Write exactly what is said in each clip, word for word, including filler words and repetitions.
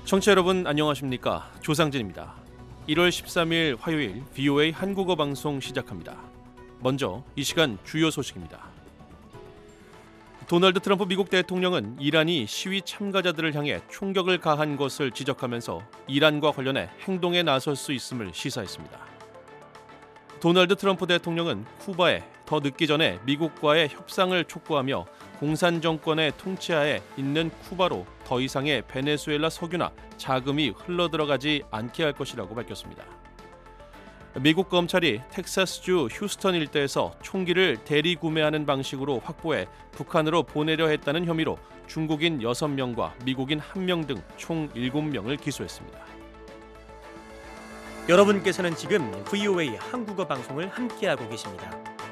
청취자 여러분 안녕하십니까? 조상진입니다. 일월 십삼일 화요일 브이오에이 한국어 방송 시작합니다. 먼저 이 시간 주요 소식입니다. 도널드 트럼프 미국 대통령은 이란이 시위 참가자들을 향해 총격을 가한 것을 지적하면서 이란과 관련해 행동에 나설 수 있음을 시사했습니다. 도널드 트럼프 대통령은 쿠바에 더 늦기 전에 미국과의 협상을 촉구하며 공산 정권의 통치하에 있는 쿠바로 더 이상의 베네수엘라 석유나 자금이 흘러들어가지 않게 할 것이라고 밝혔습니다. 미국 검찰이 텍사스주 휴스턴 일대에서 총기를 대리 구매하는 방식으로 확보해 북한으로 보내려 했다는 혐의로 중국인 여섯 명과 미국인 한 명 등 총 일곱 명을 기소했습니다. 여러분께서는 지금 브이오에이 한국어 방송을 함께하고 계십니다.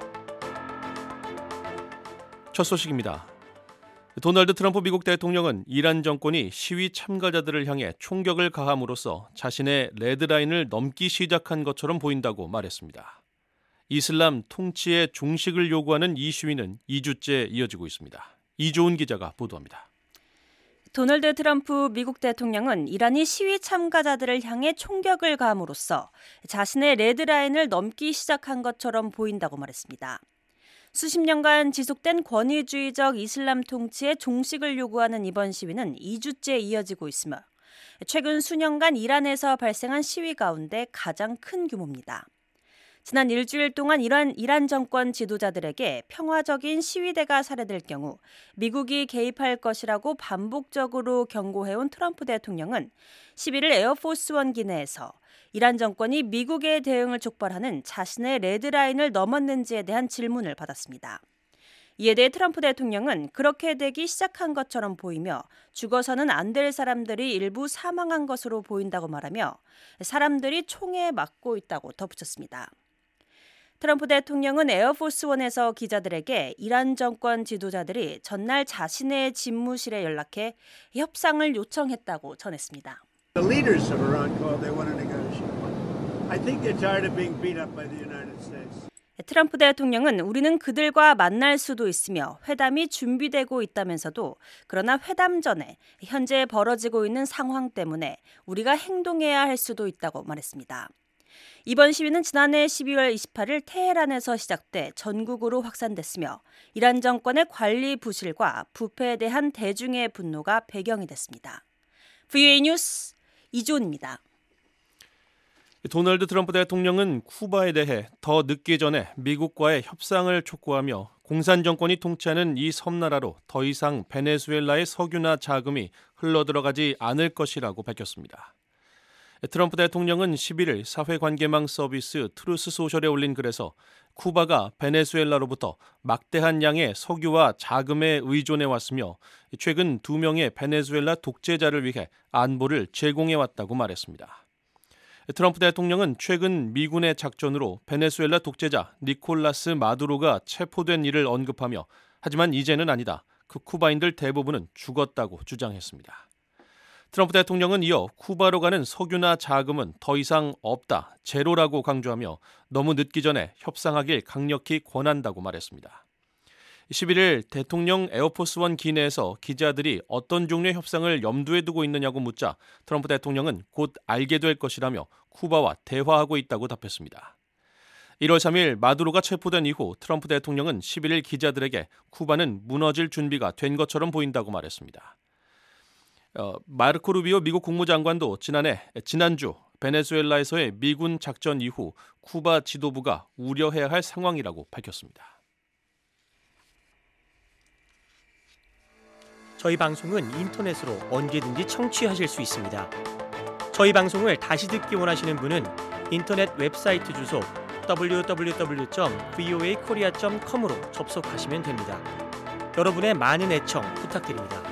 첫 소식입니다. 도널드 트럼프 미국 대통령은 이란 정권이 시위 참가자들을 향해 총격을 가함으로써 자신의 레드라인을 넘기 시작한 것처럼 보인다고 말했습니다. 이슬람 통치의 종식을 요구하는 이 시위는 이 주째 이어지고 있습니다. 이조은 기자가 보도합니다. 도널드 트럼프 미국 대통령은 이란이 시위 참가자들을 향해 총격을 가함으로써 자신의 레드라인을 넘기 시작한 것처럼 보인다고 말했습니다. 수십 년간 지속된 권위주의적 이슬람 통치의 종식을 요구하는 이번 시위는 이 주째 이어지고 있으며 최근 수년간 이란에서 발생한 시위 가운데 가장 큰 규모입니다. 지난 일주일 동안 이란, 이란 정권 지도자들에게 평화적인 시위대가 살해될 경우 미국이 개입할 것이라고 반복적으로 경고해온 트럼프 대통령은 십일일 에어포스원 기내에서 이란 정권이 미국의 대응을 촉발하는 자신의 레드라인을 넘었는지에 대한 질문을 받았습니다. 이에 대해 트럼프 대통령은 그렇게 되기 시작한 것처럼 보이며 죽어서는 안 될 사람들이 일부 사망한 것으로 보인다고 말하며 사람들이 총에 맞고 있다고 덧붙였습니다. 트럼프 대통령은 에어포스원에서 기자들에게 이란 정권 지도자들이 전날 자신의 집무실에 연락해 협상을 요청했다고 전했습니다. The leaders of Iran called they want to negotiate. I think they're tired of being beat up by the United States. 트럼프 대통령은 우리는 그들과 만날 수도 있으며 회담이 준비되고 있다면서도 그러나 회담 전에 현재 벌어지고 있는 상황 때문에 우리가 행동해야 할 수도 있다고 말했습니다. 이번 시위는 지난해 십이월 이십팔일 테헤란에서 시작돼 전국으로 확산됐으며 이란 정권의 관리 부실과 부패에 대한 대중의 분노가 배경이 됐습니다. 브이오에이 뉴스 이조은입니다. 도널드 트럼프 대통령은 쿠바에 대해 더 늦기 전에 미국과의 협상을 촉구하며 공산 정권이 통치하는 이 섬나라로 더 이상 베네수엘라의 석유나 자금이 흘러들어가지 않을 것이라고 밝혔습니다. 트럼프 대통령은 십일일 사회관계망 서비스 트루스 소셜에 올린 글에서 쿠바가 베네수엘라로부터 막대한 양의 석유와 자금에 의존해 왔으며 최근 두 명의 베네수엘라 독재자를 위해 안보를 제공해 왔다고 말했습니다. 트럼프 대통령은 최근 미군의 작전으로 베네수엘라 독재자 니콜라스 마두로가 체포된 일을 언급하며 하지만 이제는 아니다. 그 쿠바인들 대부분은 죽었다고 주장했습니다. 트럼프 대통령은 이어 쿠바로 가는 석유나 자금은 더 이상 없다, 제로라고 강조하며 너무 늦기 전에 협상하길 강력히 권한다고 말했습니다. 십일일 대통령 에어포스원 기내에서 기자들이 어떤 종류의 협상을 염두에 두고 있느냐고 묻자 트럼프 대통령은 곧 알게 될 것이라며 쿠바와 대화하고 있다고 답했습니다. 일월 삼일 마두로가 체포된 이후 트럼프 대통령은 십일일 기자들에게 쿠바는 무너질 준비가 된 것처럼 보인다고 말했습니다. 어, 마르코 루비오 미국 국무장관도 지난해 지난주 베네수엘라에서의 미군 작전 이후 쿠바 지도부가 우려해야 할 상황이라고 밝혔습니다. 저희 방송은 인터넷으로 언제든지 청취하실 수 있습니다. 저희 방송을 다시 듣기 원하시는 분은 인터넷 웹사이트 주소 더블유 더블유 더블유 점 브이오에이 코리아 점 컴으로 접속하시면 됩니다. 여러분의 많은 애청 부탁드립니다.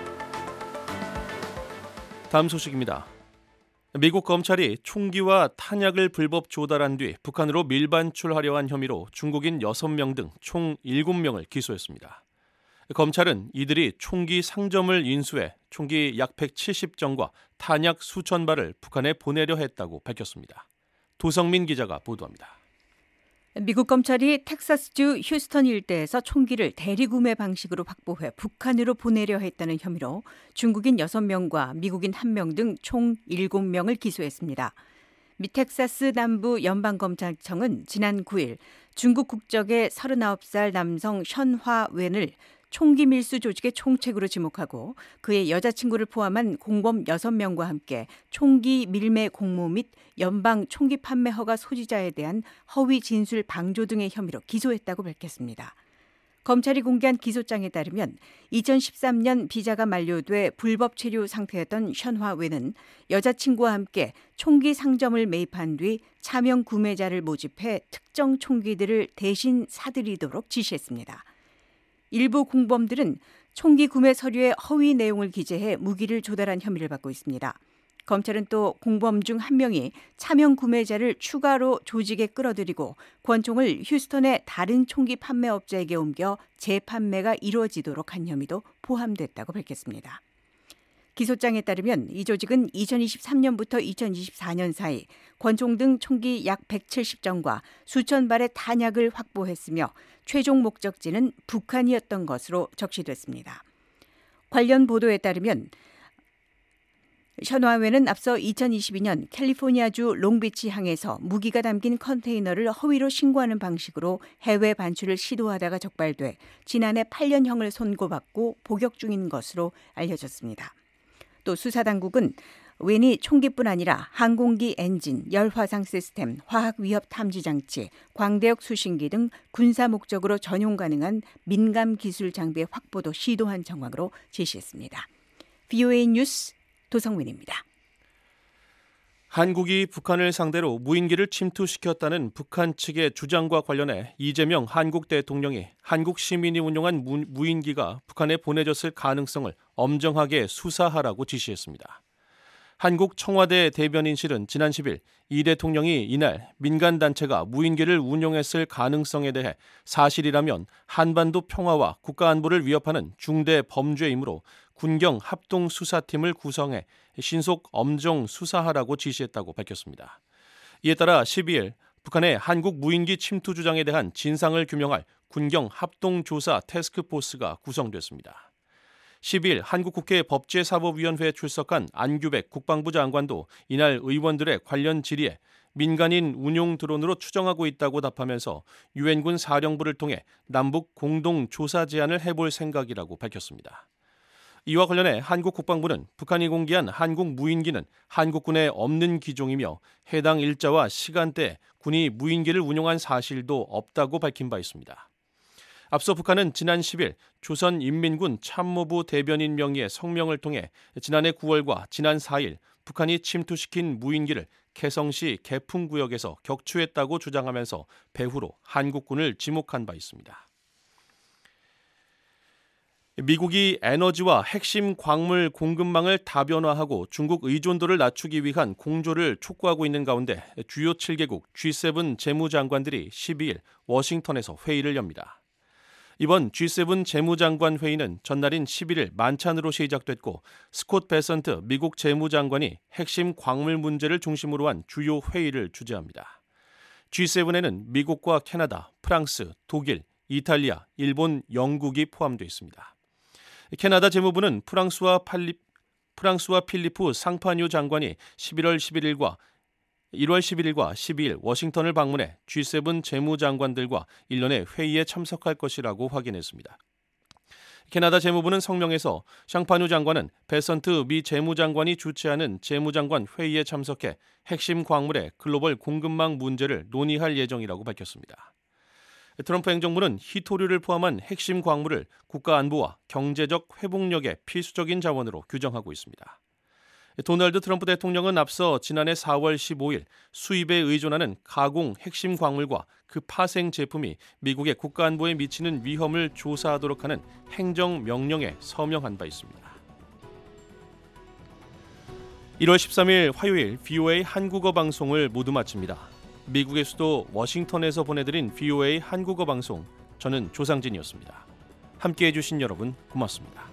다음 소식입니다. 미국 검찰이 총기와 탄약을 불법 조달한 뒤 북한으로 밀반출하려 한 혐의로 중국인 여섯 명 등 총 일곱 명을 기소했습니다. 검찰은 이들이 총기 상점을 인수해 총기 약 백칠십 정과 탄약 수천 발을 북한에 보내려 했다고 밝혔습니다. 도성민 기자가 보도합니다. 미국 검찰이 텍사스주 휴스턴 일대에서 총기를 대리구매 방식으로 확보해 북한으로 보내려 했다는 혐의로 중국인 여섯 명과 미국인 한 명 등 총 일곱 명을 기소했습니다. 미 텍사스 남부 연방검찰청은 지난 구 일 중국 국적의 서른아홉 살 남성 션화 웬을 총기 밀수 조직의 총책으로 지목하고 그의 여자친구를 포함한 공범 여섯 명과 함께 총기 밀매 공모 및 연방 총기 판매 허가 소지자에 대한 허위 진술 방조 등의 혐의로 기소했다고 밝혔습니다. 검찰이 공개한 기소장에 따르면 이천십삼 년 비자가 만료돼 불법 체류 상태였던 션화 웬은 여자친구와 함께 총기 상점을 매입한 뒤 차명 구매자를 모집해 특정 총기들을 대신 사들이도록 지시했습니다. 일부 공범들은 총기 구매 서류에 허위 내용을 기재해 무기를 조달한 혐의를 받고 있습니다. 검찰은 또 공범 중 한 명이 차명 구매자를 추가로 조직에 끌어들이고 권총을 휴스턴의 다른 총기 판매업자에게 옮겨 재판매가 이루어지도록 한 혐의도 포함됐다고 밝혔습니다. 기소장에 따르면 이 조직은 이천이십삼 년부터 이천이십사 년 사이 권총 등 총기 약 백칠십 정과 수천 발의 탄약을 확보했으며 최종 목적지는 북한이었던 것으로 적시됐습니다. 관련 보도에 따르면 션화웨는 앞서 이천이십이 년 캘리포니아주 롱비치 항에서 무기가 담긴 컨테이너를 허위로 신고하는 방식으로 해외 반출을 시도하다가 적발돼 지난해 팔 년형을 선고받고 복역 중인 것으로 알려졌습니다. 또 수사당국은 웬이 총기뿐 아니라 항공기 엔진, 열화상 시스템, 화학위협 탐지장치, 광대역 수신기 등 군사 목적으로 전용 가능한 민감 기술 장비의 확보도 시도한 정황으로 제시했습니다. 브이오에이 뉴스 도성민입니다. 한국이 북한을 상대로 무인기를 침투시켰다는 북한 측의 주장과 관련해 이재명 한국 대통령이 한국 시민이 운용한 무, 무인기가 북한에 보내졌을 가능성을 엄정하게 수사하라고 지시했습니다. 한국 청와대 대변인실은 지난 십 일 이 대통령이 이날 민간단체가 무인기를 운용했을 가능성에 대해 사실이라면 한반도 평화와 국가안보를 위협하는 중대 범죄이므로 군경 합동수사팀을 구성해 신속 엄정 수사하라고 지시했다고 밝혔습니다. 이에 따라 십이 일 북한의 한국 무인기 침투 주장에 대한 진상을 규명할 군경 합동조사 태스크포스가 구성됐습니다. 십이 일 한국국회 법제사법위원회에 출석한 안규백 국방부 장관도 이날 의원들의 관련 질의에 민간인 운용 드론으로 추정하고 있다고 답하면서 유엔군 사령부를 통해 남북 공동 조사 제안을 해볼 생각이라고 밝혔습니다. 이와 관련해 한국 국방부는 북한이 공개한 한국 무인기는 한국군에 없는 기종이며 해당 일자와 시간대에 군이 무인기를 운용한 사실도 없다고 밝힌 바 있습니다. 앞서 북한은 지난 십 일 조선인민군 참모부 대변인 명의의 성명을 통해 지난해 구월과 지난 사 일 북한이 침투시킨 무인기를 개성시 개풍구역에서 격추했다고 주장하면서 배후로 한국군을 지목한 바 있습니다. 미국이 에너지와 핵심 광물 공급망을 다변화하고 중국 의존도를 낮추기 위한 공조를 촉구하고 있는 가운데 주요 칠 개국 지 세븐 재무장관들이 십이 일 워싱턴에서 회의를 엽니다. 이번 지 세븐 재무장관 회의는 전날인 십일 일 만찬으로 시작됐고 스콧 베선트 미국 재무장관이 핵심 광물 문제를 중심으로 한 주요 회의를 주재합니다. 지 세븐에는 미국과 캐나다, 프랑스, 독일, 이탈리아, 일본, 영국이 포함되어 있습니다. 캐나다 재무부는 프랑스와, 팔리, 프랑스와 필리프 상파뉴 장관이 십일월 십일일과 일월 십일일과 십이 일 워싱턴을 방문해 지 세븐 재무장관들과 일련의 회의에 참석할 것이라고 확인했습니다. 캐나다 재무부는 성명에서 샹파뉴 장관은 베선트 미 재무장관이 주최하는 재무장관 회의에 참석해 핵심 광물의 글로벌 공급망 문제를 논의할 예정이라고 밝혔습니다. 트럼프 행정부는 희토류를 포함한 핵심 광물을 국가 안보와 경제적 회복력의 필수적인 자원으로 규정하고 있습니다. 도널드 트럼프 대통령은 앞서 지난해 사월 십오일 수입에 의존하는 가공 핵심 광물과 그 파생 제품이 미국의 국가 안보에 미치는 위험을 조사하도록 하는 행정명령에 서명한 바 있습니다. 일월 십삼일 화요일 브이오에이 한국어 방송을 모두 마칩니다. 미국의 수도 워싱턴에서 보내드린 브이오에이 한국어 방송, 저는 조상진이었습니다. 함께해 주신 여러분 고맙습니다.